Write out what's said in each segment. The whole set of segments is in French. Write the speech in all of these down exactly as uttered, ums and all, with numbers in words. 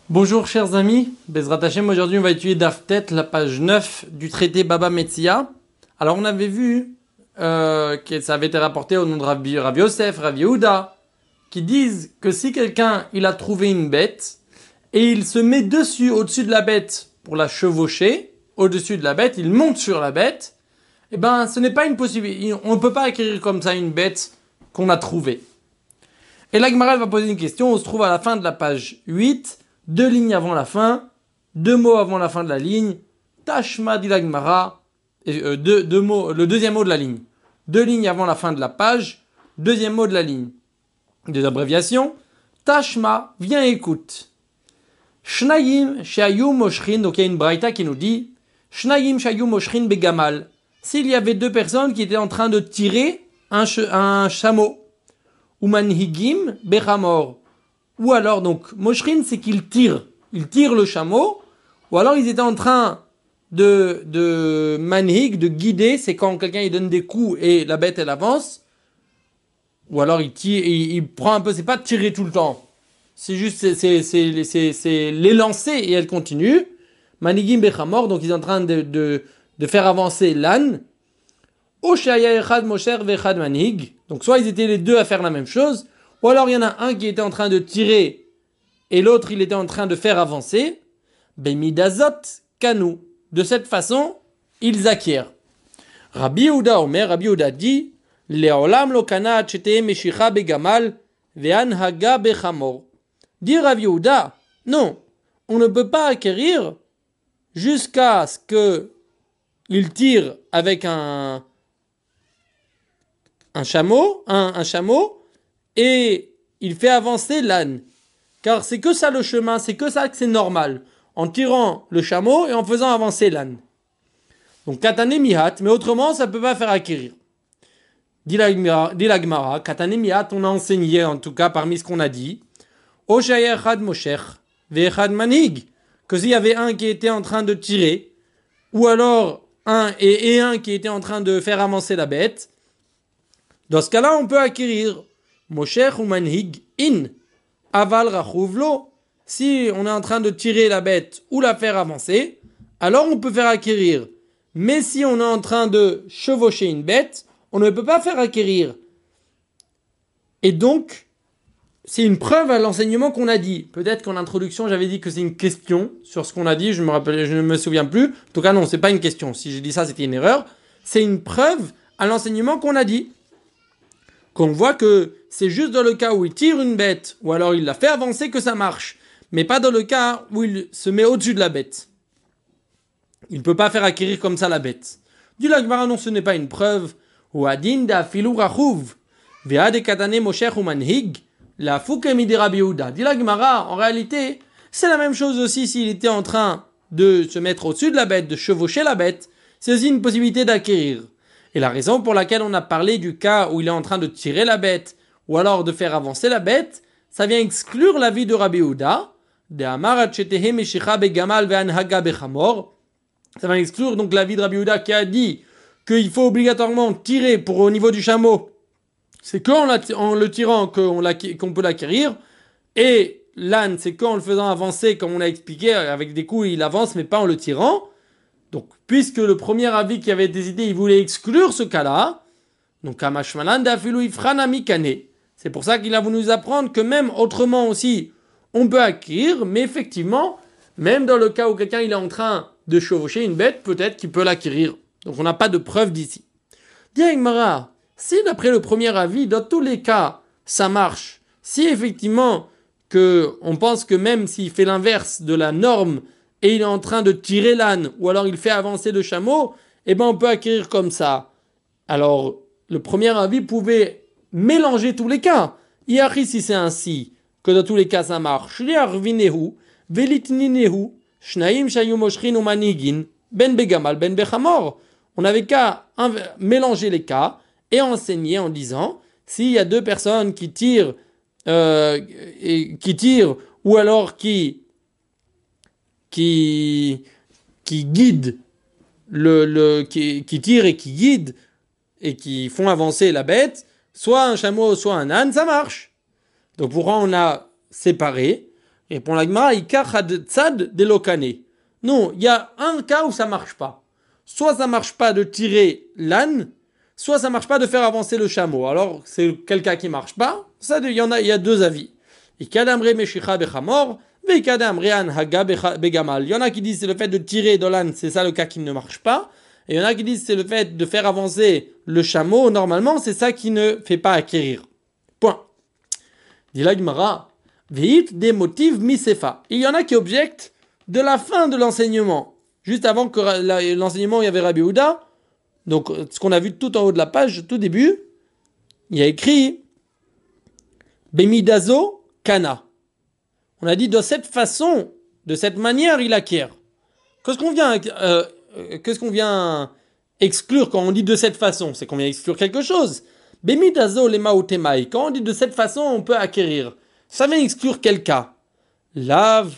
Bonjour chers amis, Bezrat Hashem, aujourd'hui on va étudier Daf Tet, la page neuf du traité Baba Metzia. Alors on avait vu euh, que ça avait été rapporté au nom de Rabbi, Rabbi Yosef, Rabbi Yehuda, qui disent que si quelqu'un il a trouvé une bête et il se met dessus, au-dessus de la bête pour la chevaucher, au-dessus de la bête, il monte sur la bête, eh ben ce n'est pas une possibilité, on ne peut pas acquérir comme ça une bête qu'on a trouvée. Et la Gemara va poser une question, on se trouve à la fin de la page huit, deux lignes avant la fin, deux mots avant la fin de la ligne, Tashma dit la Gemara, euh, deux, deux mots, le deuxième mot de la ligne, deux lignes avant la fin de la page, deuxième mot de la ligne. Des abréviations, Tashma, viens écoute. Shnayim shayu moshrin, donc il y a une braïta qui nous dit, Shnayim shayu moshrin begamal, s'il y avait deux personnes qui étaient en train de tirer un, ch- un chameau, ou manhigim bechamor, ou alors, donc, moshrin, c'est qu'il tire. Il tire le chameau. Ou alors, ils étaient en train de, de manhig, de guider. C'est quand quelqu'un, il donne des coups et la bête, elle avance. Ou alors, il tire, il, il prend un peu, c'est pas tirer tout le temps. C'est juste, c'est, c'est, c'est, c'est, c'est les lancer et elle continue. Manhigim bechamor, donc ils sont en train de, de, de faire avancer l'âne. Oshaya echad mosher vechad manhig. Donc, soit ils étaient les deux à faire la même chose. Ou alors il y en a un qui était en train de tirer et l'autre il était en train de faire avancer. Bemidazot kanu. De cette façon, ils acquièrent. Rabbi Yehuda Omer, Rabbi Yehuda dit, Leolam lo kana chete meshicha begamal ve'anhaga bechamor. Dit Rabbi Yehuda, non, on ne peut pas acquérir jusqu'à ce que il tire avec un un chameau, un, un chameau. Et il fait avancer l'âne. Car c'est que ça le chemin, c'est que ça que c'est normal. En tirant le chameau et en faisant avancer l'âne. Donc katane mihat, mais autrement ça ne peut pas faire acquérir. Dit la Gemara, katane mihat, on a enseigné en tout cas parmi ce qu'on a dit. Oshaya echad mosher ve'echad manig. Que s'il y avait un qui était en train de tirer, ou alors un et, et un qui était en train de faire avancer la bête, dans ce cas-là on peut acquérir. Mosher ou manhig in aval rachuvlo. Si on est en train de tirer la bête ou la faire avancer, alors on peut faire acquérir. Mais si on est en train de chevaucher une bête, on ne peut pas faire acquérir. Et donc, c'est une preuve à l'enseignement qu'on a dit. Peut-être qu'en introduction, j'avais dit que c'est une question sur ce qu'on a dit. Je me rappelle, je ne me souviens plus. En tout cas, non, c'est pas une question. Si j'ai dit ça, c'était une erreur. C'est une preuve à l'enseignement qu'on a dit. Qu'on voit que c'est juste dans le cas où il tire une bête, ou alors il la fait avancer que ça marche, mais pas dans le cas où il se met au-dessus de la bête. Il ne peut pas faire acquérir comme ça la bête. Du Gemara, non, ce n'est pas une preuve. Ou adin da filu rachuv, ve'ade katane mosher ou manhig, la fukemi de Rabbi Yehuda. Dit la Gemara, en réalité, c'est la même chose aussi s'il était en train de se mettre au-dessus de la bête, de chevaucher la bête, c'est aussi une possibilité d'acquérir. Et la raison pour laquelle on a parlé du cas où il est en train de tirer la bête, ou alors de faire avancer la bête, ça vient exclure l'avis de Rabbi Yehuda, de Amar Chetehe Meshicha Begamal Ve'anhaga Bechamor. Ça va exclure donc l'avis de Rabbi Yehuda qui a dit qu'il faut obligatoirement tirer pour au niveau du chameau. C'est qu'en en le tirant qu'on, qu'on peut l'acquérir. Et l'âne, c'est qu'en le faisant avancer, comme on l'a expliqué, avec des coups il avance, mais pas en le tirant. Donc, puisque le premier avis qui avait décidé, il voulait exclure ce cas-là, donc c'est pour ça qu'il a voulu nous apprendre que même autrement aussi, on peut acquérir, mais effectivement, même dans le cas où quelqu'un il est en train de chevaucher une bête, peut-être qu'il peut l'acquérir. Donc, on n'a pas de preuve d'ici. Dis Agmara, si d'après le premier avis, dans tous les cas, ça marche, si effectivement, que on pense que même s'il fait l'inverse de la norme, et il est en train de tirer l'âne, ou alors il fait avancer le chameau, eh ben on peut acquérir comme ça. Alors, le premier avis pouvait mélanger tous les cas. Iari, si c'est ainsi, que dans tous les cas ça marche. Shliarvinehu, velitninehu, shnaim shayu moshrin ou manigin, ben begamal, ben bechamor. On n'avait qu'à mélanger les cas et enseigner en disant, s'il y a deux personnes qui tirent, euh, et, qui tirent, ou alors qui qui qui guident le le qui, qui tirent et qui guident et qui font avancer la bête, soit un chameau soit un âne, ça marche. Donc pourquoi on a séparé Répond la Gemara, Ika chad tzad delokane. Non, il y a un cas où ça marche pas. Soit ça marche pas de tirer l'âne, soit ça marche pas de faire avancer le chameau. Alors, c'est quel cas qui marche pas? Ça, il y en a, il y a deux avis. Il y en a qui disent c'est le fait de tirer de l'âne, c'est ça le cas qui ne marche pas. Et il y en a qui disent c'est le fait de faire avancer le chameau, normalement, c'est ça qui ne fait pas acquérir. Point. Dit la Gemara, Veit des motifs misefa. Il y en a qui objectent de la fin de l'enseignement. Juste avant que l'enseignement, il y avait Rabbi Yehuda. Donc, ce qu'on a vu tout en haut de la page, tout début, il y a écrit Bemidazo Kana. On a dit de cette façon, de cette manière, il acquiert. Qu'est-ce qu'on vient, euh, qu'est-ce qu'on vient exclure quand on dit de cette façon? C'est qu'on vient exclure quelque chose. Bemidazo lema utemai. Quand on dit de cette façon, on peut acquérir. Ça vient exclure quel cas? Lave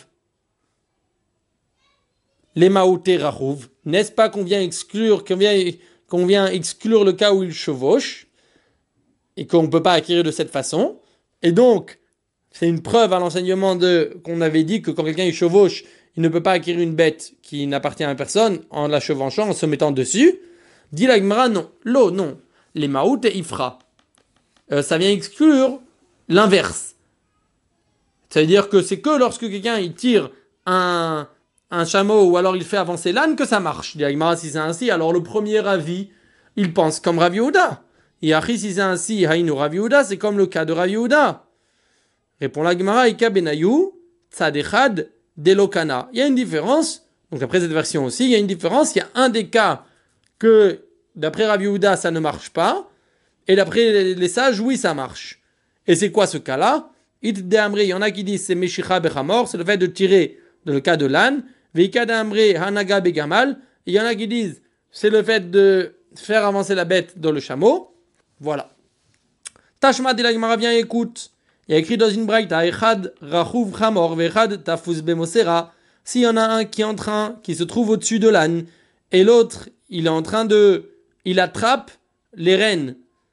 lema uterachuv. N'est-ce pas qu'on vient exclure, qu'on vient, qu'on vient exclure le cas où il chevauche et qu'on ne peut pas acquérir de cette façon? Et donc, c'est une preuve à l'enseignement de qu'on avait dit que quand quelqu'un il chevauche, il ne peut pas acquérir une bête qui n'appartient à personne en la chevauchant, en se mettant dessus. Dit la Gemara, non. L'eau, non. Les maout et ifra. Euh, ça vient exclure l'inverse. Ça veut dire que c'est que lorsque quelqu'un il tire un, un chameau ou alors il fait avancer l'âne que ça marche. Dit la Gemara, si c'est ainsi, alors le premier avis, il pense comme Rabbi Yehuda. Et après, si c'est ainsi, Haïnu Rabbi Yehuda, c'est comme le cas de Rabbi Yehuda. Répond la Gemara, Ika benayu, tzadechad delokana. Il y a une différence, donc après cette version aussi, il y a une différence, il y a un des cas que, d'après Rabbi Yehuda, ça ne marche pas, et d'après les, les sages, oui, ça marche. Et c'est quoi ce cas-là? It de Amri, il y en a qui disent c'est Meshicha bechamor, c'est le fait de tirer dans le cas de l'âne, Veika de Amri, Hanaga begamal, il y en a qui disent c'est le fait de faire avancer la bête dans le chameau. Voilà. Tashma de la Gemara, viens écoute. Il y a écrit dans une braïta, Echad rachuv chamor vechad tafuz bemosera. S'il y en a un qui est en train, qui se trouve au-dessus de l'âne, et l'autre, il est en train de, il attrape les rênes.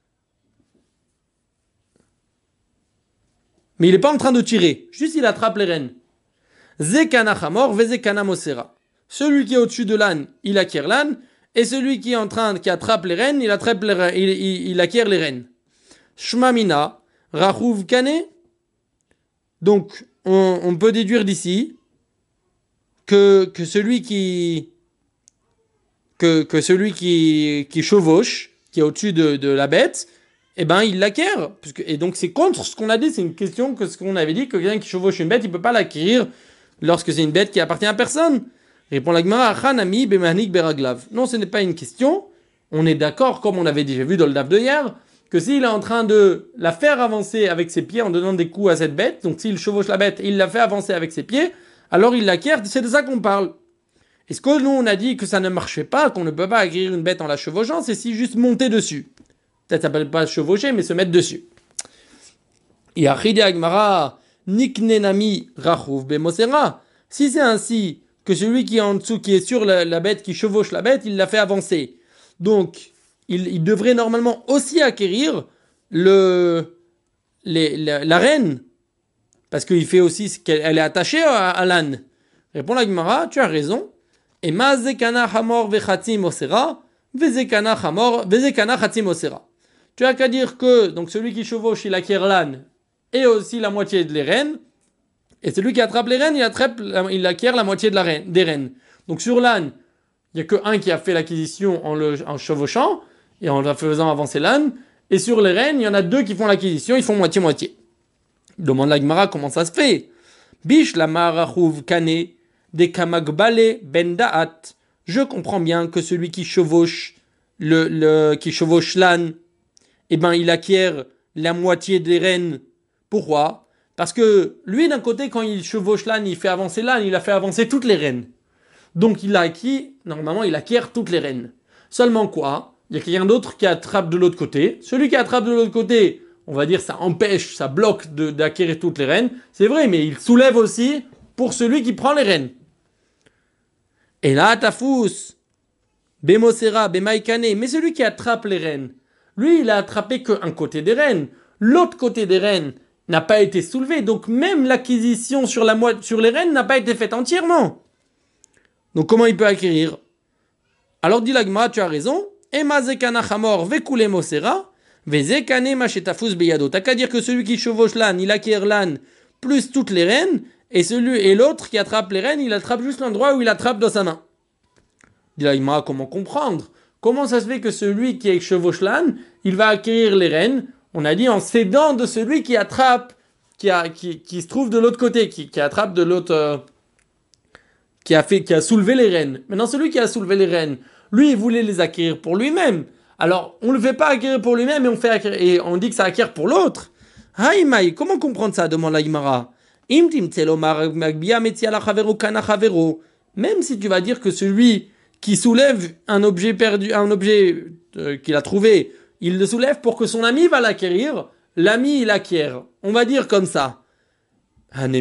Mais il n'est pas en train de tirer, juste il attrape les rênes. Zekana chamor vezekana mosera. Celui qui est au-dessus de l'âne, il acquiert l'âne, et celui qui est en train, qui attrape les rênes, il attrape les rênes, il, il, il acquiert les rênes. Shmamina. Rachuv Kane. Donc, on, on peut déduire d'ici que, que celui qui que, que celui qui, qui chevauche, qui est au-dessus de, de la bête, eh ben, il l'acquiert. Puisque, et donc, c'est contre ce qu'on a dit. C'est une question que ce qu'on avait dit, que quelqu'un qui chevauche une bête, il peut pas l'acquérir lorsque c'est une bête qui appartient à personne. Répond la Gemara, Hanami bemanik beraglav. Non, ce n'est pas une question. On est d'accord, comme on avait déjà vu dans le daf de hier, que s'il est en train de la faire avancer avec ses pieds en donnant des coups à cette bête, donc s'il chevauche la bête et il la fait avancer avec ses pieds, alors il l'acquiert, c'est de ça qu'on parle. Est-ce que nous on a dit que ça ne marchait pas, qu'on ne peut pas acquérir une bête en la chevauchant, c'est si juste monter dessus. Peut-être ça ne s'appelle pas chevaucher, mais se mettre dessus. Et Achidi Agmara, Niknenami Rachuv Bemosera. Si c'est ainsi que celui qui est en dessous, qui est sur la, la bête, qui chevauche la bête, il la fait avancer. Donc, Il, il devrait normalement aussi acquérir le, les, la, la reine, parce qu'il fait aussi ce qu'elle elle est attachée à, à l'âne. Répond la Gemara, tu as raison. Et ma zekana hamor vechatim osera, vezekana hamor, vezekana chatim osera. Tu as qu'à dire que donc celui qui chevauche, il acquiert l'âne et aussi la moitié des rênes, et celui qui attrape les rênes, il, attrape, il acquiert la moitié de la reine, des rênes. Donc sur l'âne, il n'y a qu'un qui a fait l'acquisition en, le, en chevauchant, et en faisant avancer l'âne, et sur les rênes, il y en a deux qui font l'acquisition, ils font moitié-moitié. Il demande la Gemara comment ça se fait. Bish la marachuv kane, de kamagbale ben da'at. Je comprends bien que celui qui chevauche, le, le, qui chevauche l'âne, eh ben, il acquiert la moitié des rênes. Pourquoi? Parce que lui, d'un côté, quand il chevauche l'âne, il fait avancer l'âne, il a fait avancer toutes les rênes. Donc, il a acquis, normalement, il acquiert toutes les rênes. Seulement quoi? Il y a quelqu'un d'autre qui attrape de l'autre côté. Celui qui attrape de l'autre côté, on va dire, ça empêche, ça bloque de, d'acquérir toutes les rênes. C'est vrai, mais il soulève aussi pour celui qui prend les rênes. Et là, tafous, bemosera, bemaikane, mais celui qui attrape les rênes, lui, il a attrapé qu'un côté des rênes. L'autre côté des rênes n'a pas été soulevé. Donc même l'acquisition sur, la mo- sur les rênes n'a pas été faite entièrement. Donc comment il peut acquérir? Alors dit l'agma, tu as raison. Ema zekana chamor vekule mosera, vezekane machetafus beyado. T'as qu'à dire que celui qui chevauche l'âne, il acquiert l'âne plus toutes les rênes, et celui et l'autre qui attrape les rênes, il attrape juste l'endroit où il attrape dans sa main. Dit l'agma, comment comprendre? Comment ça se fait que celui qui chevauche l'âne, il va acquérir les rênes? On a dit en s'aidant de celui qui attrape, qui, a, qui, qui se trouve de l'autre côté, qui, qui attrape de l'autre, euh, qui a fait, qui a soulevé les rênes. Maintenant, celui qui a soulevé les rênes, lui, il voulait les acquérir pour lui-même. Alors, on ne le fait pas acquérir pour lui-même et on fait acquérir, et on dit que ça acquiert pour l'autre. Haïmaï, comment comprendre ça? Demande la Gemara. Même si tu vas dire que celui qui soulève un objet perdu, un objet euh, qu'il a trouvé, il le soulève pour que son ami va l'acquérir, l'ami il acquiert. On va dire comme ça. Mais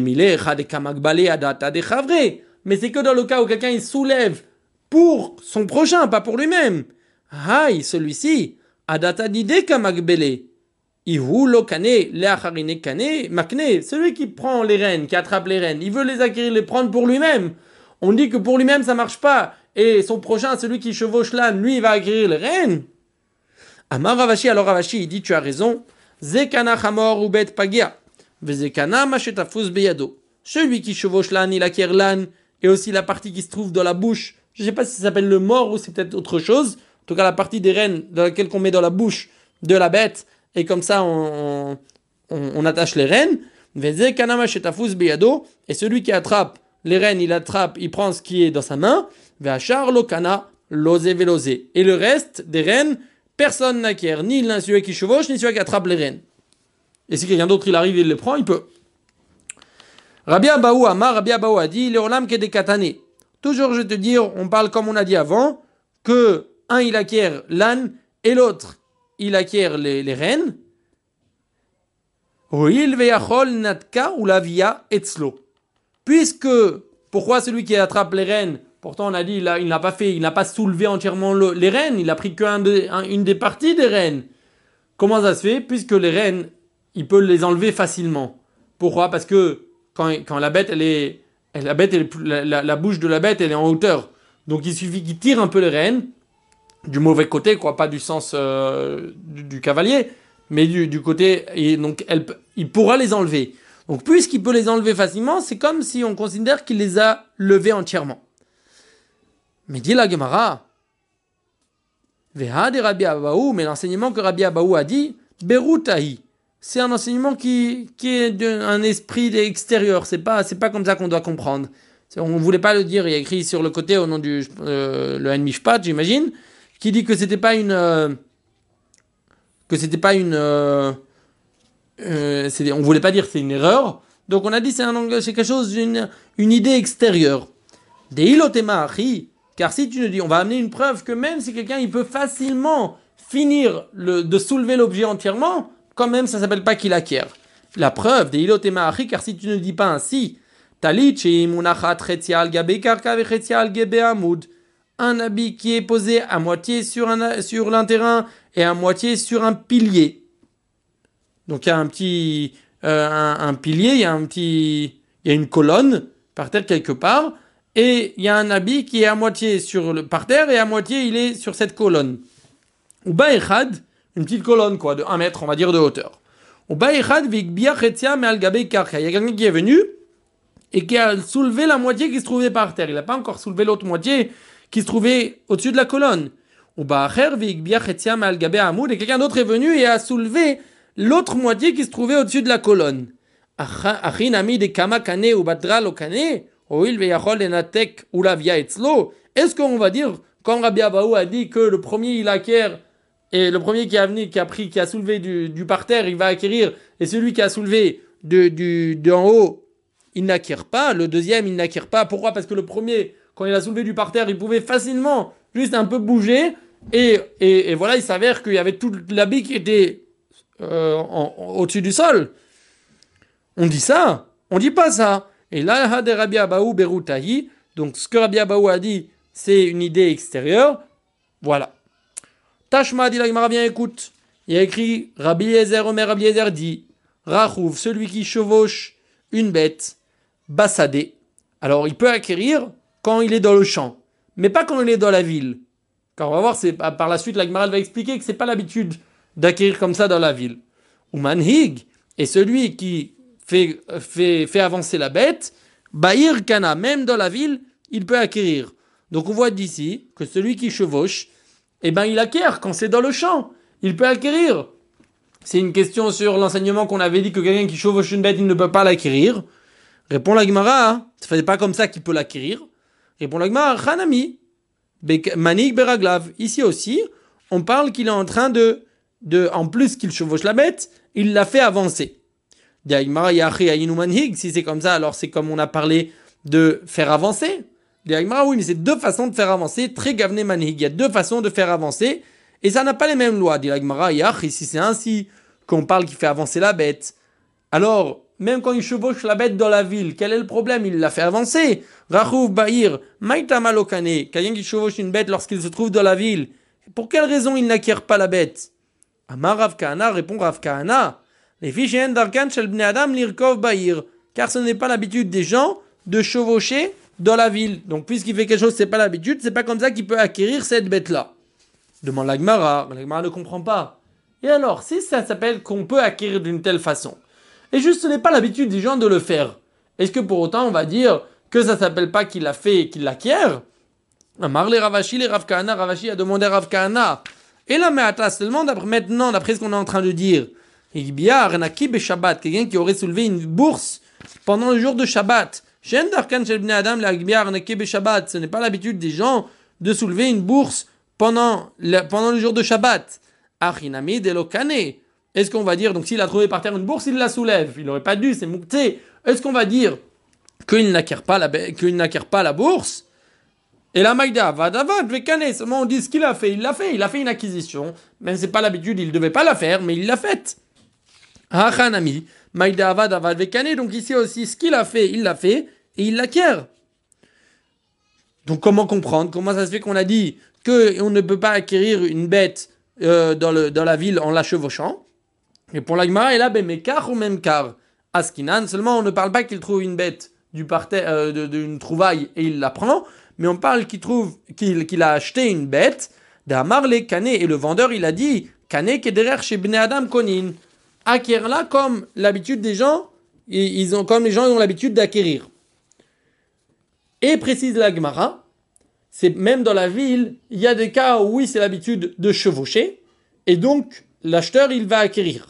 c'est que dans le cas où quelqu'un il soulève pour son prochain, pas pour lui-même. Aïe, celui-ci, adata dide kamagbele. Ihu kane, leacharine kane, makne. Celui qui prend les rênes, qui attrape les rênes, il veut les acquérir, les prendre pour lui-même. On dit que pour lui-même ça marche pas. Et son prochain, celui qui chevauche l'âne, lui, il va acquérir les rênes. Amar Ravashi, alors Ravashi, il dit, tu as raison. Zekana chamor ubet pagia. Vezekana machetafus beyado. Celui qui chevauche l'âne, il acquiert l'âne, et aussi la partie qui se trouve dans la bouche. Je ne sais pas si ça s'appelle le mort ou c'est peut-être autre chose. En tout cas, la partie des rênes dans laquelle on met dans la bouche de la bête, et comme ça, on, on, on attache les rênes. Vezekana machetafus beyado. Et celui qui attrape les rênes, il attrape, il prend ce qui est dans sa main. Veachar lokana lose velose. Et le reste des rênes, personne n'acquiert, ni celui qui chevauche, ni celui qui attrape les rênes. Et si quelqu'un d'autre il arrive et il les prend, il peut. Rabbi Abaou Amar, Rabbi Abaou a dit, Leolam ke de katane. Toujours je te dire, on parle comme on a dit avant, que un il acquiert l'âne et l'autre il acquiert les, les rênes. Oil veyachol natka ou la via etzlo. Puisque, pourquoi celui qui attrape les rênes, pourtant on a dit il, a, il n'a pas fait, il n'a pas soulevé entièrement le, les rênes, il a pris qu'une de, un, des parties des rênes. Comment ça se fait? Puisque les rênes, il peut les enlever facilement. Pourquoi? Parce que quand, quand la bête, elle est, la bête, elle est, la, la, la bouche de la bête, elle est en hauteur. Donc il suffit qu'il tire un peu les rênes, du mauvais côté, quoi, pas du sens euh, du, du cavalier, mais du, du côté, et donc elle, il pourra les enlever. Donc puisqu'il peut les enlever facilement, c'est comme si on considère qu'il les a levés entièrement. Mais dit la Gemara, Veha de Rabbi Abaou, mais l'enseignement que Rabbi Abaou a dit, Berutahi, c'est un enseignement qui, qui est d'un esprit extérieur, c'est pas, c'est pas comme ça qu'on doit comprendre. On ne voulait pas le dire, il y a écrit sur le côté au nom du euh, le Mishpat, j'imagine, qui dit que c'était pas une euh, que c'était pas une euh, euh, c'est, on voulait pas dire que c'est une erreur, donc on a dit c'est un c'est quelque chose d'une une idée extérieure. Des ilotema achi, car si tu nous dis, on va amener une preuve que même si quelqu'un il peut facilement finir le, de soulever l'objet entièrement, quand même ça s'appelle pas qu'il acquiert. La preuve des ilotema achi, car si tu ne dis pas ainsi, talichi munachat chetzial gabe karka ve chetzial gabe amud, un habit qui est posé à moitié sur un sur un terrain et à moitié sur un pilier. Donc il y a un petit euh, un, un pilier, il y a un petit il y a une colonne par terre quelque part. Et il y a un habit qui est à moitié sur le par terre et à moitié il est sur cette colonne. Ou ba'echad, une petite colonne quoi, de un mètre, on va dire de hauteur. Ou ba'echad vikbia chetzia me'al gabe karka. Il y a quelqu'un qui est venu et qui a soulevé la moitié qui se trouvait par terre. Il n'a pas encore soulevé l'autre moitié qui se trouvait au-dessus de la colonne. Ou ba'acher vikbia chetzia me'al gabe amud. Et quelqu'un d'autre est venu et a soulevé l'autre moitié qui se trouvait au-dessus de la colonne. Achin ami de kama kane ou badra lo kane. Est-ce qu'on va dire, comme Rabbi Abaou a dit que le premier il acquiert, et le premier qui a venu, qui a pris, qui a soulevé du, du parterre, il va acquérir, et celui qui a soulevé de, du, d'en haut, il n'acquiert pas, le deuxième il n'acquiert pas. Pourquoi? Parce que le premier, quand il a soulevé du parterre, il pouvait facilement juste un peu bouger, et, et, et voilà, il s'avère qu'il y avait tout l'habit qui était euh, en, en, au-dessus du sol. On dit ça? On dit pas ça. Et là, de Rabbi Abaou Berutahi, donc ce que Rabbi Abaou a dit, c'est une idée extérieure. Voilà. Tashma dit la Gemara, bien écoute. Il y a écrit Rabbi Eliezer, Omer Rabbi Eliezer dit Rachouv, celui qui chevauche une bête, Bassadé. Alors il peut acquérir quand il est dans le champ, mais pas quand il est dans la ville. Car on va voir, c'est, par la suite, la Gemara va expliquer que c'est pas l'habitude d'acquérir comme ça dans la ville. Ou manhig, et celui qui fait, fait, fait avancer la bête, Bahir Kana, même dans la ville, il peut acquérir. Donc on voit d'ici que celui qui chevauche, eh ben il acquiert quand c'est dans le champ. Il peut acquérir. C'est une question sur l'enseignement qu'on avait dit que quelqu'un qui chevauche une bête, il ne peut pas l'acquérir. Répond la Gemara, hein, ce n'est pas comme ça qu'il peut l'acquérir. Répond la Gemara, Hanami, Manik Beraglav. Ici aussi, on parle qu'il est en train de, de, en plus qu'il chevauche la bête, il l'a fait avancer. Si c'est comme ça, alors c'est comme on a parlé de faire avancer. Oui, mais c'est deux façons de faire avancer. Très gavné manhig. Il y a deux façons de faire avancer. Et ça n'a pas les mêmes lois. Si c'est ainsi qu'on parle qu'il fait avancer la bête, alors, même quand il chevauche la bête dans la ville, quel est le problème? Il l'a fait avancer. Rachouv Bahir, Maïta Malokane, quelqu'un qui chevauche une bête lorsqu'il se trouve dans la ville. Pour quelle raison il n'acquiert pas la bête? Amar Rav Kahana, répond Rav Kahana. Les fichiens d'Arkan Shel Bnei Adam Lirkov Bahir. Car ce n'est pas l'habitude des gens de chevaucher dans la ville. Donc, puisqu'il fait quelque chose, c'est pas l'habitude, c'est pas comme ça qu'il peut acquérir cette bête-là. Demande la Gemara. La Gemara ne comprend pas. Et alors, si ça s'appelle qu'on peut acquérir d'une telle façon, et juste ce n'est pas l'habitude des gens de le faire, est-ce que pour autant on va dire que ça s'appelle pas qu'il l'a fait et qu'il l'acquiert? Amar les Ravashi, les Rav Kahana, Ravashi a demandé à Rav Kahana. Et là, mais attends, seulement d'après, maintenant, d'après ce qu'on est en train de dire, il y a Shabbat, quelqu'un qui aurait soulevé une bourse pendant le jour de Shabbat. Ce n'est pas l'habitude des gens de soulever une bourse pendant le, pendant le jour de Shabbat. Est-ce qu'on va dire, donc s'il a trouvé par terre une bourse, il la soulève. Il n'aurait pas dû, c'est moukté. Est-ce qu'on va dire qu'il n'acquiert pas la, qu'il n'acquiert pas la bourse? Et la maïda, vadavad, vekane, seulement on dit ce qu'il a fait. Il l'a fait, il a fait une acquisition. Même c'est pas l'habitude, il ne devait pas la faire, mais il l'a faite. Hachanami, maïda, vadavad, vekane. Donc ici aussi, ce qu'il a fait, il l'a fait, et il l'acquiert. Donc comment comprendre? Comment ça se fait qu'on a dit qu'on ne peut pas acquérir une bête euh, dans, le, dans la ville en la chevauchant? Et pour la Gemara, et là, ben, mekar ou même car Askinan, seulement on ne parle pas qu'il trouve une bête du parterre, euh, de, d'une trouvaille et il la prend, mais on parle qu'il trouve, qu'il, qu'il a acheté une bête, d'Amar le Kané, et le vendeur il a dit, Kané kederer chez Bnei Adam Konin, acquiert-la comme l'habitude des gens, ils ont, comme les gens ont l'habitude d'acquérir. Et précise la Gemara, c'est même dans la ville, il y a des cas où oui, c'est l'habitude de chevaucher, et donc l'acheteur il va acquérir.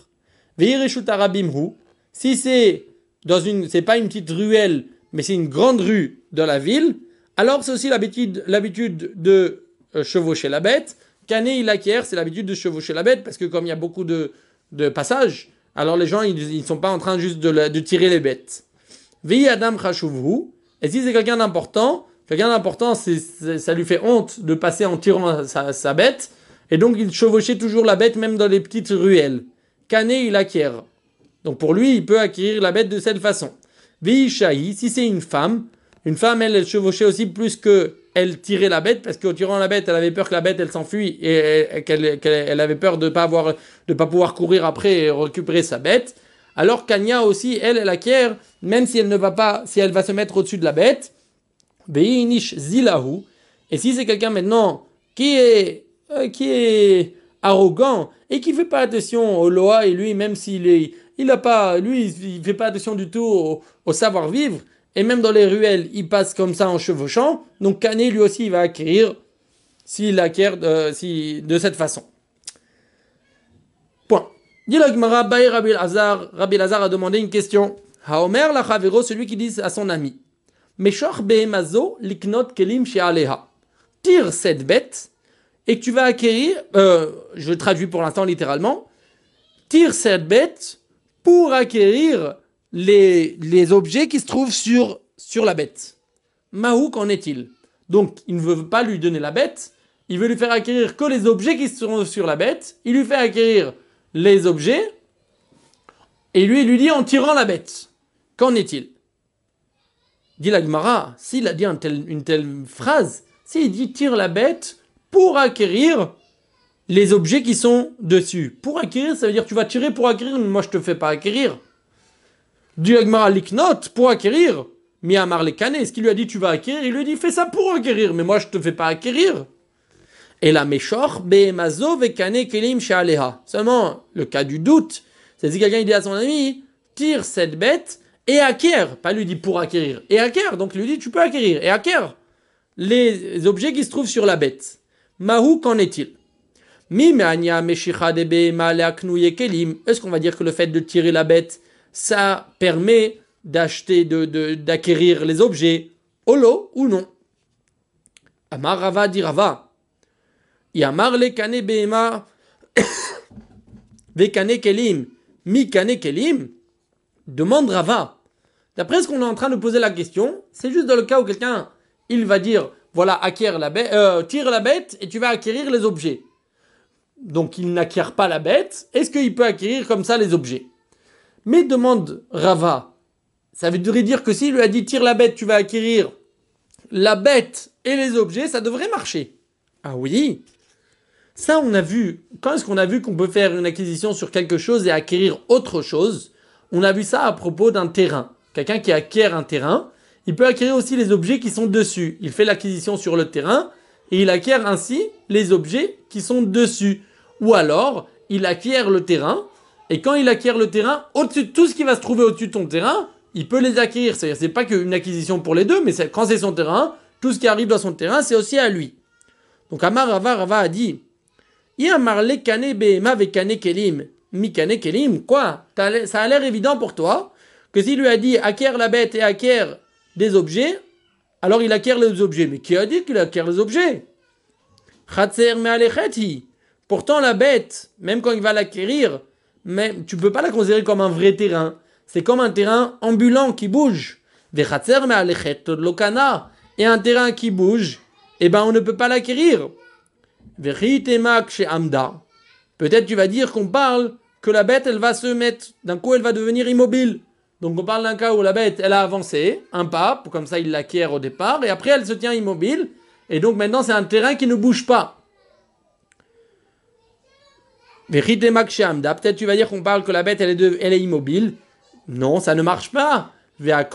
Si c'est dans une, c'est pas une petite ruelle, mais c'est une grande rue de la ville, alors c'est aussi l'habitude, l'habitude de euh, chevaucher la bête. Cané il acquiert, c'est l'habitude de chevaucher la bête, parce que comme il y a beaucoup de, de passages, alors les gens ils ne sont pas en train juste de, la, de tirer les bêtes. Vi Adam Chashuvhu, et si c'est quelqu'un d'important, quelqu'un d'important, c'est, c'est, ça lui fait honte de passer en tirant sa, sa bête, et donc il chevauchait toujours la bête même dans les petites ruelles. Cané il acquiert. Donc pour lui, il peut acquérir la bête de cette façon. Vishahi, si c'est une femme, une femme, elle, elle chevauchait aussi plus que elle tirait la bête, parce qu'en tirant la bête, elle avait peur que la bête, elle s'enfuit, et, et qu'elle, qu'elle elle avait peur de pas avoir, de pas pouvoir courir après et récupérer sa bête. Alors Kanya aussi, elle, elle acquiert, même si elle ne va pas, si elle va se mettre au-dessus de la bête. Beinish zilahu. Et si c'est quelqu'un maintenant qui est, euh, qui est arrogant et qui fait pas attention aux lois, et lui, même s'il est Il a pas, lui, il fait pas attention du tout au, au savoir-vivre. Et même dans les ruelles, il passe comme ça en chevauchant. Donc Cané, lui aussi, il va acquérir s'il acquiert de, si, de cette façon. Point. Dit la Gemara, Baï Rabbi Elazar, Rabbi Elazar a demandé une question. Haomer la Chavero, celui qui dit à son ami, Meshor behemazo liknot kelim she'aleha. Tire cette bête et que tu vas acquérir, euh, je traduis pour l'instant littéralement, tire cette bête pour acquérir les, les objets qui se trouvent sur, sur la bête. Mahou, qu'en est-il? Donc, il ne veut pas lui donner la bête, il veut lui faire acquérir que les objets qui sont sur la bête, il lui fait acquérir les objets, et lui, il lui dit en tirant la bête. Qu'en est-il? Dit la Gemara, s'il a dit un tel, une telle phrase, s'il dit tire la bête pour acquérir les objets qui sont dessus. Pour acquérir, ça veut dire tu vas tirer pour acquérir, mais moi je te fais pas acquérir. Du Agmara Liknot, pour acquérir. Mi Amar Lekane, ce qu'il lui a dit tu vas acquérir, il lui dit fais ça pour acquérir, mais moi je te fais pas acquérir. Et la Meshor, Behemazo Vekane Kelim Shealeha. Seulement, le cas du doute, c'est si quelqu'un dit à son ami, tire cette bête et acquiert. Pas lui dit pour acquérir, et acquiert. Donc il lui dit tu peux acquérir et acquiert les objets qui se trouvent sur la bête. Mahou, qu'en est-il? Est-ce qu'on va dire que le fait de tirer la bête, ça permet d'acheter, de, de, d'acquérir les objets? Olo ou non? Amar Rava dit Rava. Yamar le kane behema vekane kelim mi kane kelim. Demande Rava. D'après ce qu'on est en train de poser la question, c'est juste dans le cas où quelqu'un, il va dire, voilà, acquiert la bête, euh, tire la bête et tu vas acquérir les objets. Donc il n'acquiert pas la bête, est-ce qu'il peut acquérir comme ça les objets? Mais demande Rava, ça voudrait dire que s'il lui a dit tire la bête, tu vas acquérir la bête et les objets, ça devrait marcher. Ah oui? Ça on a vu, quand est-ce qu'on a vu qu'on peut faire une acquisition sur quelque chose et acquérir autre chose? On a vu ça à propos d'un terrain. Quelqu'un qui acquiert un terrain, il peut acquérir aussi les objets qui sont dessus. Il fait l'acquisition sur le terrain et il acquiert ainsi les objets qui sont dessus. Ou alors, il acquiert le terrain, et quand il acquiert le terrain, au-dessus de tout ce qui va se trouver au-dessus de ton terrain, il peut les acquérir. C'est-à-dire, c'est pas qu'une acquisition pour les deux, mais c'est, quand c'est son terrain, tout ce qui arrive dans son terrain, c'est aussi à lui. Donc, Amar Rava, Rava a dit, Yamar le kane behema vekane kelim, mi kane kelim, quoi? Ça a l'air évident pour toi, que s'il lui a dit, acquiert la bête et acquiert des objets, alors il acquiert les objets. Mais qui a dit qu'il acquiert les objets? Chatser me'alecheti. Pourtant, la bête, même quand il va l'acquérir, même, tu ne peux pas la considérer comme un vrai terrain. C'est comme un terrain ambulant qui bouge. Et un terrain qui bouge, eh ben, on ne peut pas l'acquérir. Peut-être tu vas dire qu'on parle que la bête, elle va se mettre, d'un coup, elle va devenir immobile. Donc, on parle d'un cas où la bête, elle a avancé un pas, comme ça, il l'acquiert au départ, et après, elle se tient immobile. Et donc, maintenant, c'est un terrain qui ne bouge pas. Peut-être tu vas dire qu'on parle que la bête elle est, de, elle est immobile. Non, ça ne marche pas. Mais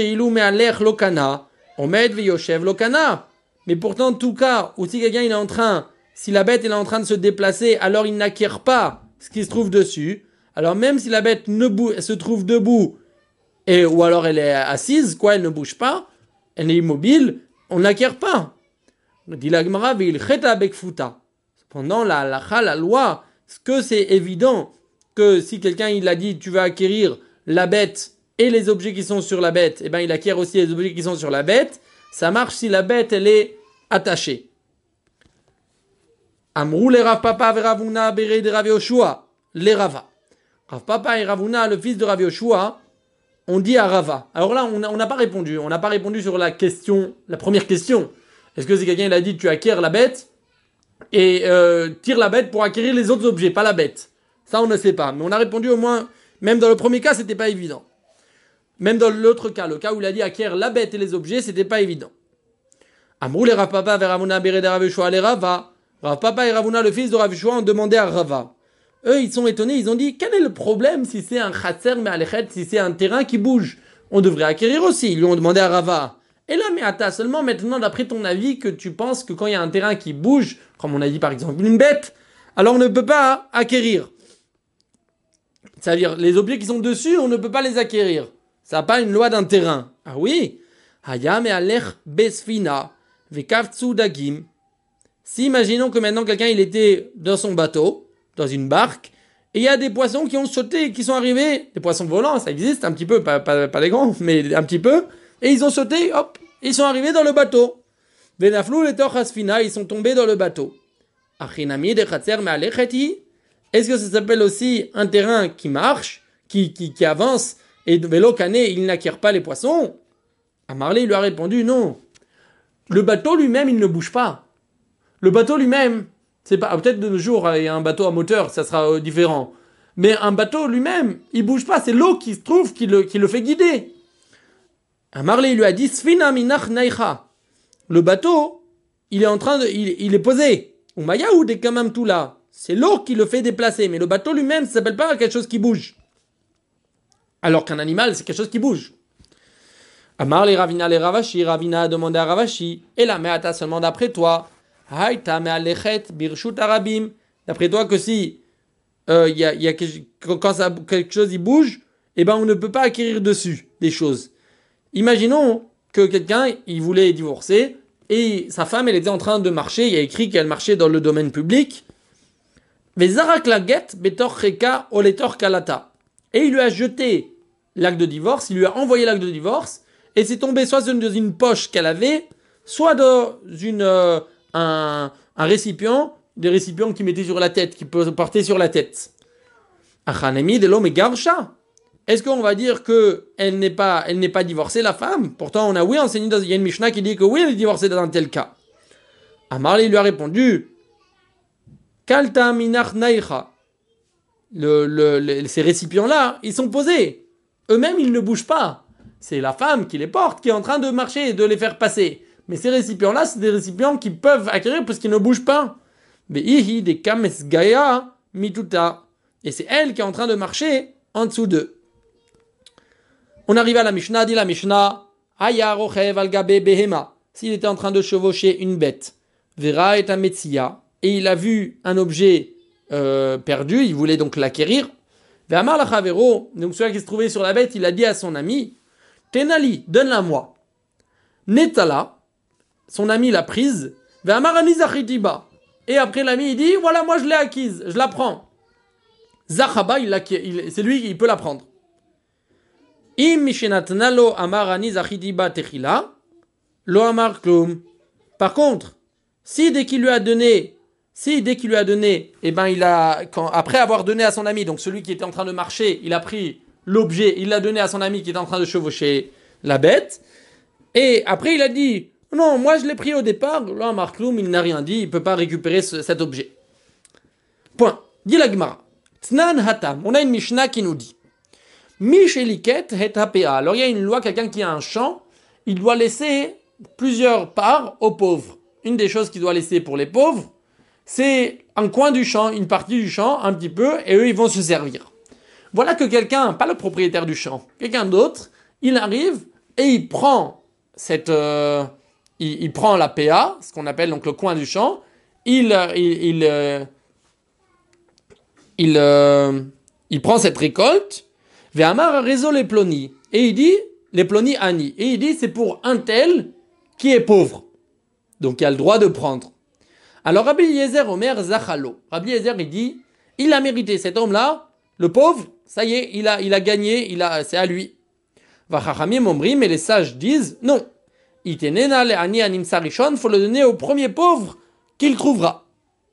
pourtant, en tout cas, ou si quelqu'un il est en train, si la bête elle est en train de se déplacer, alors il n'acquiert pas ce qui se trouve dessus. Alors même si la bête ne bou- se trouve debout, et, ou alors elle est assise, quoi, elle ne bouge pas, elle est immobile, on n'acquiert pas. Dit la Gemara, cependant la la, la loi, ce que c'est évident que si quelqu'un il a dit tu vas acquérir la bête et les objets qui sont sur la bête, et eh ben il acquiert aussi les objets qui sont sur la bête, ça marche si la bête elle est attachée. Amrou les Rav Papa et Ravuna bere de Rav Yoshua, les Rava. Rav Papa et Ravuna, le fils de Rav Yoshua, on dit à Rava. Alors là on n'a pas répondu, on n'a pas répondu sur la question, la première question. Est-ce que si quelqu'un il a dit tu acquiers la bête et euh, tire la bête pour acquérir les autres objets, pas la bête. Ça, on ne sait pas. Mais on a répondu au moins, même dans le premier cas, c'était pas évident. Même dans l'autre cas, le cas où il a dit acquérir la bête et les objets, c'était pas évident. Amrou les Rav Papa vers Ravuna bere de Rav Yoshua les Rava. Rav Papa et Ravuna, le fils de Rav Yoshua, ont demandé à Rava. Eux, ils sont étonnés, ils ont dit, quel est le problème si c'est un chatser me'alechet, si c'est un terrain qui bouge? On devrait acquérir aussi. Ils lui ont demandé à Rava. Et là, mais attends, seulement maintenant, d'après ton avis, que tu penses que quand il y a un terrain qui bouge, comme on a dit par exemple une bête, alors on ne peut pas acquérir. C'est-à-dire, les objets qui sont dessus, on ne peut pas les acquérir. Ça n'a pas une loi d'un terrain. Ah oui? Hayam et alech besfina, vekavtsu dagim. Si, imaginons que maintenant quelqu'un, il était dans son bateau, dans une barque, et il y a des poissons qui ont sauté, qui sont arrivés, des poissons volants, ça existe un petit peu, pas, pas, pas les grands, mais un petit peu, et ils ont sauté, hop, ils sont arrivés dans le bateau. Venaflou les torchasfina, ils sont tombés dans le bateau. Achinami de chatser me'alecheti. Est-ce que ça s'appelle aussi un terrain qui marche, qui, qui, qui avance, et vélo cané, il n'acquiert pas les poissons? Amarlé, il lui a répondu non. Le bateau lui-même, il ne bouge pas. Le bateau lui-même, c'est pas, peut-être de nos jours, il y a un bateau à moteur, ça sera euh, différent. Mais un bateau lui-même, il bouge pas, c'est l'eau qui se trouve, qui le, qui le fait guider. Amarlé, il lui a dit, Sfina minach naicha. Le bateau, il est en train de, il, il est posé. Ou mayaou de kamam tout là. C'est l'eau qui le fait déplacer, mais le bateau lui-même, ça s'appelle pas quelque chose qui bouge. Alors qu'un animal, c'est quelque chose qui bouge. Amar les Ravina les Ravashi, Ravina a demandé à Ravashi, et la meata seulement d'après toi, Haïta me alechet birshut arabim, d'après toi que si euh, y a, y a, quand ça, quelque chose il bouge, eh ben on ne peut pas acquérir dessus des choses. Imaginons que quelqu'un il voulait divorcer et sa femme elle était en train de marcher, il y a écrit qu'elle marchait dans le domaine public. Vezarak laget betor cheka oletor kalata. Et il lui a jeté l'acte de divorce, il lui a envoyé l'acte de divorce, et c'est tombé soit dans une poche qu'elle avait, soit dans une, euh, un, un récipient, des récipients qui mettaient sur la tête, qui portaient sur la tête. Achanemi de l'homme garsha. Est-ce qu'on va dire qu'elle n'est pas, elle n'est pas divorcée, la femme? Pourtant, on a oui enseigné, dans, il y a une Mishnah qui dit que oui, elle est divorcée dans un tel cas. Amarli lui a répondu, Kalta minach naïcha. Le, le, le, ces récipients-là, ils sont posés. Eux-mêmes, ils ne bougent pas. C'est la femme qui les porte, qui est en train de marcher et de les faire passer. Mais ces récipients-là, c'est des récipients qui peuvent acquérir parce qu'ils ne bougent pas. Ve'ihi de kames gaya mituta. Et c'est elle qui est en train de marcher en dessous d'eux. On arrive à la Mishnah, dit la Mishnah, Aya rochev al gabe behema. S'il était en train de chevaucher une bête, vera et un metsia, et il a vu un objet euh, perdu, il voulait donc l'acquérir. Ve'amar la chavero, donc celui qui se trouvait sur la bête, il a dit à son ami, Tenali, donne-la moi. Netala, son ami l'a prise. Ve'amar anizachitiba. Et après l'ami il dit, voilà moi je l'ai acquise, je la prends. Zachaba, il il, c'est lui qui peut la prendre. Im mishenatnalo amar anizachitiba techila, lo amar klum. Par contre, si dès qu'il lui a donné, si dès qu'il lui a donné, eh ben il a, quand, après avoir donné à son ami, donc celui qui était en train de marcher, il a pris l'objet, il l'a donné à son ami qui était en train de chevaucher la bête, et après il a dit, non, moi je l'ai pris au départ, là Markloum il n'a rien dit, il ne peut pas récupérer ce, cet objet. Point. Dit la Gemara. Tnan hatam, on a une Mishnah qui nous dit, Misheliket het hapea. Alors il y a une loi, quelqu'un qui a un champ, il doit laisser plusieurs parts aux pauvres. Une des choses qu'il doit laisser pour les pauvres, c'est un coin du champ, une partie du champ, un petit peu, et eux, ils vont se servir. Voilà que quelqu'un, pas le propriétaire du champ, quelqu'un d'autre, il arrive et il prend cette, euh, il, il prend la P A, ce qu'on appelle donc le coin du champ, il, il, il, euh, il, euh, il prend cette récolte, ve'amar réseau les plonis, et il dit, les plonis ani, et il dit, c'est pour un tel qui est pauvre. Donc il a le droit de prendre. Alors Rabbi Eliezer Omer Zachalo. Rabbi Eliezer il dit, il a mérité cet homme-là, le pauvre, ça y est, il a, il a gagné, il a, c'est à lui. Vachachamim Omrim, mais les sages disent, non. Itenena le ani anim sarishon, faut le donner au premier pauvre qu'il trouvera.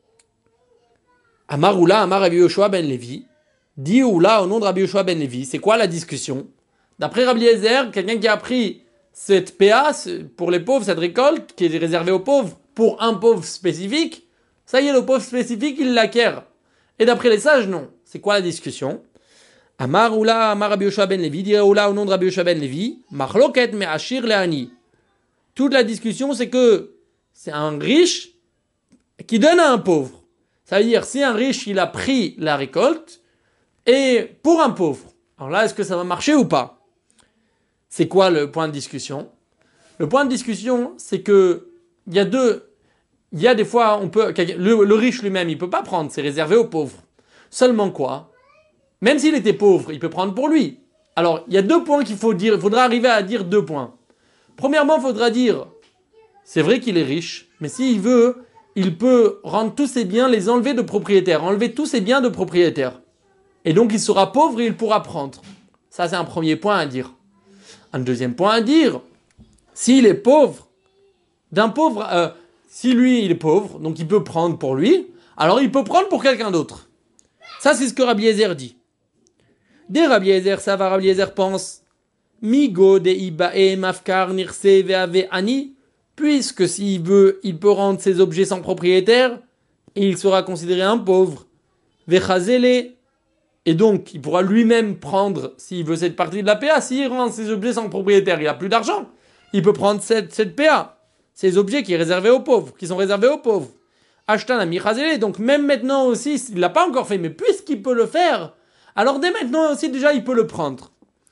Amar Oula, Amar Rabbi Yoshua ben Levi, dit Oula au nom de Rabbi Yoshua ben Levi, c'est quoi la discussion? D'après Rabbi Eliezer, quelqu'un qui a pris cette P A pour les pauvres, cette récolte qui est réservée aux pauvres, pour un pauvre spécifique, ça y est, le pauvre spécifique, il l'acquiert. Et d'après les sages, non. C'est quoi la discussion? Amar Oula, Amar Rabbi Yoshua ben Levi, dit Oula au nom de Rabbi Yoshua ben Levi, Machloket me ashir leani. Toute la discussion, c'est que c'est un riche qui donne à un pauvre. Ça veut dire, si un riche, il a pris la récolte, et pour un pauvre, alors là, est-ce que ça va marcher ou pas? C'est quoi le point de discussion? Le point de discussion, c'est que il y a deux, il y a des fois, on peut, le, le riche lui-même, il peut pas prendre, c'est réservé aux pauvres. Seulement quoi? Même s'il était pauvre, il peut prendre pour lui. Alors, il y a deux points qu'il faut dire, il faudra arriver à dire deux points. Premièrement, il faudra dire, c'est vrai qu'il est riche, mais s'il veut, il peut rendre tous ses biens, les enlever de propriétaire, enlever tous ses biens de propriétaire. Et donc, il sera pauvre et il pourra prendre. Ça, c'est un premier point à dire. Un deuxième point à dire, s'il est pauvre, d'un pauvre, euh, si lui, il est pauvre, donc il peut prendre pour lui, alors il peut prendre pour quelqu'un d'autre. Ça, c'est ce que Rabbi Eliezer dit. Dès Rabbi Eliezer, ça va, Rabbi Eliezer pense, Migo de ibae mafkar nirse veave ani, puisque s'il veut, il peut rendre ses objets sans propriétaire, et il sera considéré un pauvre. Vechazele, et donc, il pourra lui-même prendre, s'il veut cette partie de la P A, s'il rend ses objets sans propriétaire, il n'a plus d'argent. Il peut prendre cette, cette P A, ces objets qui, est réservé aux pauvres, qui sont réservés aux pauvres. Ashtan a michazele, donc même maintenant aussi, il ne l'a pas encore fait, mais puisqu'il peut le faire, alors dès maintenant aussi déjà, il peut le prendre.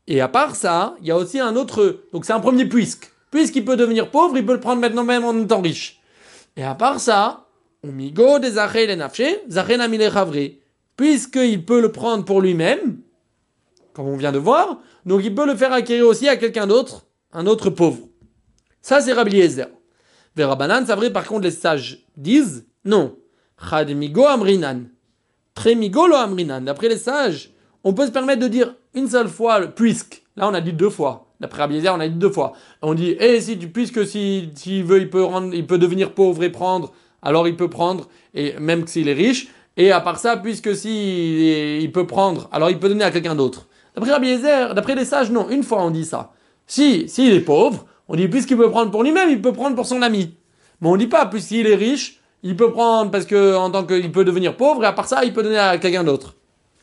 Et à part ça, il y a aussi un autre... Donc c'est un premier puisque. Puisqu'il peut devenir pauvre, il peut le prendre maintenant même en étant riche. Et à part ça, Umigo des Zachel et Nafshe, Zachel Amile Chavre. Puisqu'il peut le prendre pour lui-même, comme on vient de voir, donc il peut le faire acquérir aussi à quelqu'un d'autre, un autre pauvre. Ça c'est Rabbi Eliezer. Verabanan, c'est vrai, par contre les sages disent, non. Chad Migo Amrinan. Très Migo lo Amrinan. D'après les sages, on peut se permettre de dire une seule fois le puisque. Là on a dit deux fois. D'après Rabbi Eliezer, on a dit deux fois. On dit, eh, si tu, puisque s'il si, si veut, il peut, rendre, il peut devenir pauvre et prendre, alors il peut prendre, et même s'il est riche. Et à part ça, puisque si il peut prendre, alors il peut donner à quelqu'un d'autre. D'après Rabbi Eliezer, d'après les sages, non. Une fois on dit ça. Si, s'il est pauvre, on dit puisqu'il peut prendre pour lui-même, il peut prendre pour son ami. Mais on dit pas, puisqu'il est riche, il peut prendre parce que en tant qu'il peut devenir pauvre, et à part ça, il peut donner à quelqu'un d'autre.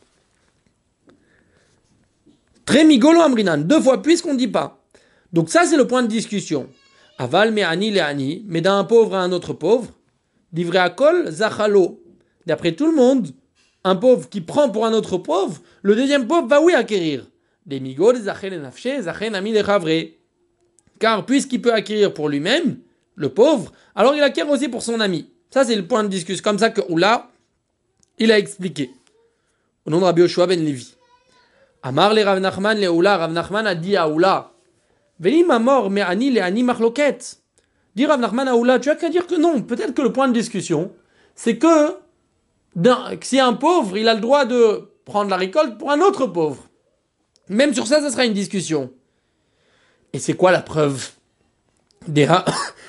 Très migolo amrinan, deux fois puisqu'on dit pas. Donc ça c'est le point de discussion. Aval me ani le ani, mais d'un pauvre à un autre pauvre, divrei akol zachalo. D'après tout le monde, un pauvre qui prend pour un autre pauvre, le deuxième pauvre va oui acquérir. Des migol zachel nafshe, zachel ami le chavre. Car puisqu'il peut acquérir pour lui-même, le pauvre, alors il acquiert aussi pour son ami. Ça c'est le point de discussion. Comme ça que Oula, il a expliqué. Au nom de Rabbi Yoshua ben Levi. Amar le Rav Nachman le Oula, Rav Nachman a dit à Oula, Velim amor me ani le ani machloket. Dit Rav Nachman à Oula, tu as qu'à dire que non. Peut-être que le point de discussion, c'est que si un pauvre, il a le droit de prendre la récolte pour un autre pauvre. Même sur ça, ça sera une discussion. Et c'est quoi la preuve? Deha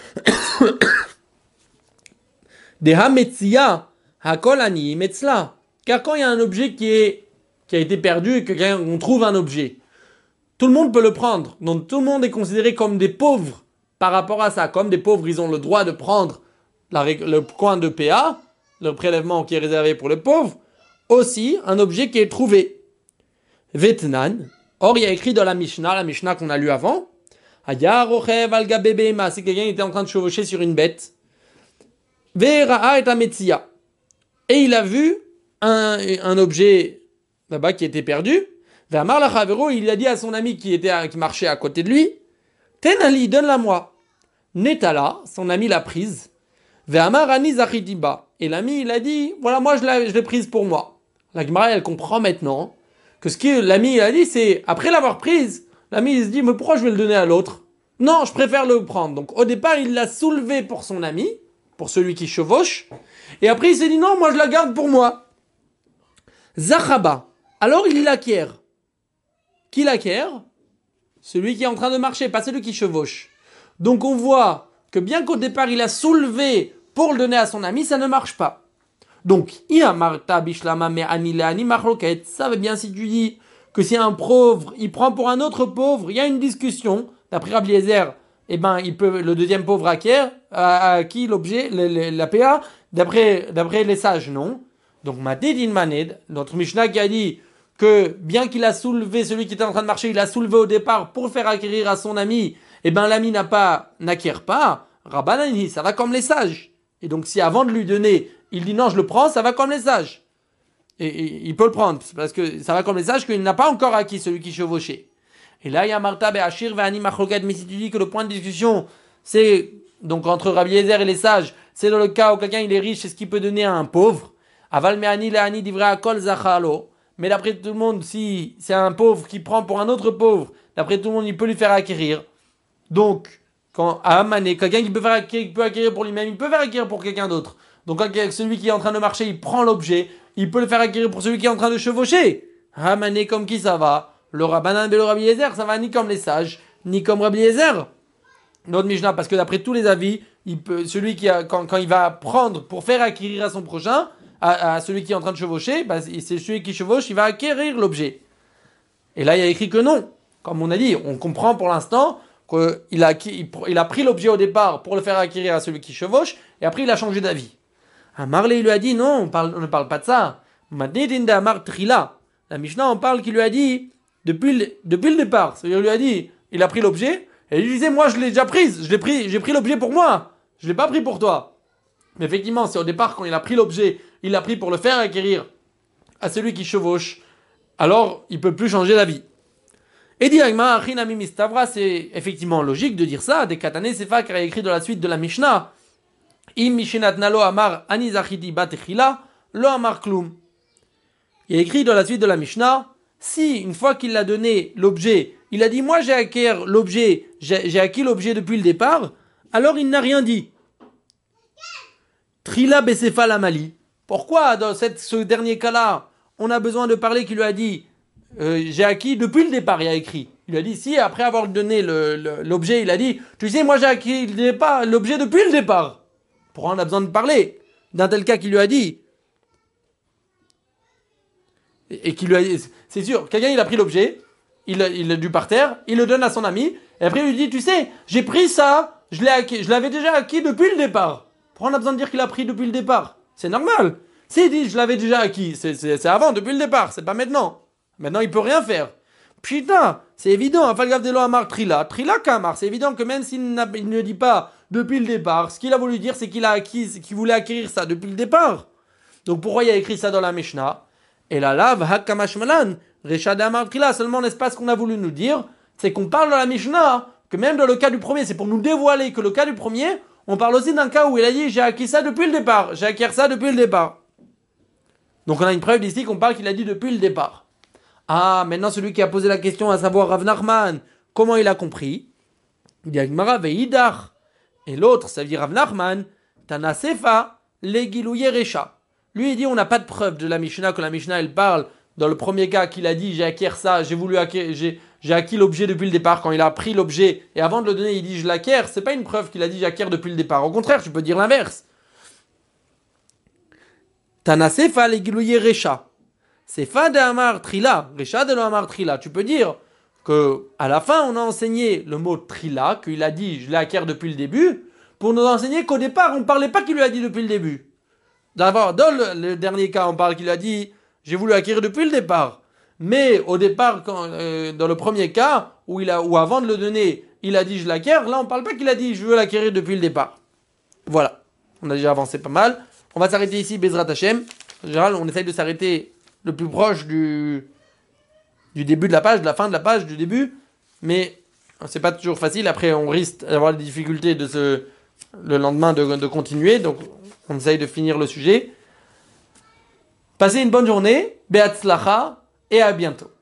Deha metzia hakol ani metzla. Car quand il y a un objet qui est qui a été perdu et qu'on trouve un objet, tout le monde peut le prendre. Donc tout le monde est considéré comme des pauvres par rapport à ça. Comme des pauvres, ils ont le droit de prendre la, le coin de P A, le prélèvement qui est réservé pour les pauvres, aussi un objet qui est trouvé. Vetnan. Or, il y a écrit dans la Mishnah, la Mishnah qu'on a lu avant, Aya rochev al gabe behema, c'est quelqu'un qui était en train de chevaucher sur une bête. Ve'ra'a et ametzia. Et il a vu un, un objet là-bas qui était perdu. Ve'amar la chavero, il a dit à son ami qui était qui marchait à côté de lui, Tenali, donne-la moi. Netala, son ami l'a prise. Ve'amar ani zachitiba. Et l'ami, il a dit, voilà, moi je l'ai, je l'ai prise pour moi. La Gemara, elle comprend maintenant que ce que l'ami a dit, c'est, après l'avoir prise, l'ami il se dit, mais pourquoi je vais le donner à l'autre? Non, je préfère le prendre. Donc au départ, il l'a soulevé pour son ami, pour celui qui chevauche, et après il s'est dit, non, moi je la garde pour moi. Zachaba. Alors il l'acquiert. Qui l'acquiert? Celui qui est en train de marcher, pas celui qui chevauche. Donc on voit que bien qu'au départ il a soulevé pour le donner à son ami, ça ne marche pas. Donc, ça veut bien si tu dis que si un pauvre, il prend pour un autre pauvre, il y a une discussion. D'après Rabbi Eliezer, eh ben, il peut, le deuxième pauvre acquiert, à, à qui l'objet, le, le, la P A, d'après, d'après les sages, non. Donc, Matedin Maned, notre Mishnah qui a dit que bien qu'il a soulevé, celui qui était en train de marcher, il a soulevé au départ pour faire acquérir à son ami, eh ben, l'ami n'a pas, n'acquiert pas, Rabbanani, ça va comme les sages. Et donc, si avant de lui donner, il dit non, je le prends, ça va comme les sages. Et, et il peut le prendre, parce que ça va comme les sages qu'il n'a pas encore acquis celui qui chevauchait. Et là, il y a Marta Be'achir Ve'ani Machloket, mais si tu dis que le point de discussion, c'est donc entre Rabbi Eliezer et les sages, c'est dans le cas où quelqu'un il est riche, c'est ce qu'il peut donner à un pauvre. Aval Me'ani Le'ani Divrei Akol Zachalo. Mais d'après tout le monde, si c'est un pauvre qui prend pour un autre pauvre, d'après tout le monde, il peut lui faire acquérir. Donc, quand à Amané, quelqu'un qui peut, faire, qui peut acquérir pour lui-même, il peut faire acquérir pour quelqu'un d'autre. Donc quand celui qui est en train de marcher, il prend l'objet, il peut le faire acquérir pour celui qui est en train de chevaucher. Amané comme qui ça va? Le Rabbanan et le Rabbi Eliezer, ça va ni comme les sages, ni comme Rabbi Eliezer. Notre Mishnah, parce que d'après tous les avis, il peut, celui qui a, quand, quand il va prendre pour faire acquérir à son prochain, à, à celui qui est en train de chevaucher, bah, c'est celui qui chevauche, il va acquérir l'objet. Et là, il y a écrit que non. Comme on a dit, on comprend pour l'instant qu'il a, il, il a pris l'objet au départ pour le faire acquérir à celui qui chevauche, et après il a changé d'avis. Marley lui a dit non, on, parle, on ne parle pas de ça. La Mishnah on parle qu'il lui a dit depuis le, depuis le départ. C'est-à-dire il lui a dit, il a pris l'objet et il lui disait moi je l'ai déjà prise, je l'ai pris, j'ai pris l'objet pour moi, je l'ai pas pris pour toi. Mais effectivement c'est au départ quand il a pris l'objet, il l'a pris pour le faire acquérir à celui qui chevauche. Alors il peut plus changer d'avis. Et dit Agma, Achinami Mistavra, c'est effectivement logique de dire ça. Des Katane Sefa qui a écrit dans la suite de la Mishnah. Im Mishinat Nalo Amar Anizachidi Batechila, Lo Amar Klum. Il a écrit dans la suite de la Mishnah, si une fois qu'il a donné l'objet, il a dit moi j'ai acquis l'objet, j'ai, j'ai acquis l'objet depuis le départ, alors il n'a rien dit. Trila Besefa Lamali. Pourquoi dans cette, ce dernier cas-là, on a besoin de parler qu'il lui a dit euh, j'ai acquis depuis le départ, il a écrit. Il a dit si après avoir donné le, le, l'objet, il a dit tu sais moi j'ai acquis le départ, l'objet depuis le départ. Pourquoi on a besoin de parler d'un tel cas qu'il lui a dit? Et qui lui a, c'est sûr, quelqu'un il a pris l'objet, il il l'a dû par terre, il le donne à son ami, et après il lui dit, tu sais, j'ai pris ça, je l'ai acquis, je l'avais déjà acquis depuis le départ. Pourquoi on a besoin de dire qu'il a pris depuis le départ? C'est normal. S'il dit, je l'avais déjà acquis, c'est, c'est, c'est avant, depuis le départ, c'est pas maintenant. Maintenant il peut rien faire. Putain, c'est évident, Afalgav Delo Amar Trila, Trila Kamar, c'est évident que même s'il il ne dit pas depuis le départ, ce qu'il a voulu dire c'est qu'il a acquis, qu'il voulait acquérir ça depuis le départ. Donc pourquoi il a écrit ça dans la Mishnah? Et la lave, Hakkamashmalan, Reshad Amar Trila, seulement n'est-ce pas ce qu'on a voulu nous dire, c'est qu'on parle dans la Mishnah, que même dans le cas du premier, c'est pour nous dévoiler que le cas du premier, on parle aussi d'un cas où il a dit j'ai acquis ça depuis le départ, j'ai acquis ça depuis le départ. Donc on a une preuve ici qu'on parle qu'il a dit depuis le départ. Ah, maintenant celui qui a posé la question, à savoir Rav Nachman, comment il a compris? Il dit Agmara veidar. Et l'autre, ça veut dire Rav Nachman, Tana Sefa, Legilouye Recha. Lui, il dit, on n'a pas de preuve de la Mishnah, que la Mishnah, elle parle, dans le premier cas, qu'il a dit, j'ai acquis ça, j'ai voulu acquérir, j'ai, j'ai acquis l'objet depuis le départ, quand il a pris l'objet, et avant de le donner, il dit, je l'acquiers, c'est pas une preuve qu'il a dit, j'acquiers depuis le départ. Au contraire, tu peux dire l'inverse. Tana Sefa, Legilouye Recha. Sefa de Amar Trila, Recha de Amar Trila. Tu peux dire que, à la fin, on a enseigné le mot Trila, qu'il a dit, je l'ai acquiers depuis le début, pour nous enseigner qu'au départ, on ne parlait pas qu'il lui a dit depuis le début. D'abord, dans le, le dernier cas, on parle qu'il a dit j'ai voulu acquérir depuis le départ. Mais au départ, quand, euh, dans le premier cas, où, il a, où avant de le donner, il a dit je l'acquiers, là on parle pas qu'il a dit je veux l'acquérir depuis le départ. Voilà, on a déjà avancé pas mal. On va s'arrêter ici, Bezrat Hashem. En général, on essaye de s'arrêter le plus proche du, du début de la page, de la fin de la page, du début. Mais c'est pas toujours facile. Après, on risque d'avoir des difficultés de se, le lendemain de, de continuer. Donc, on essaye de finir le sujet. Passez une bonne journée, Be'atzlacha, et à bientôt.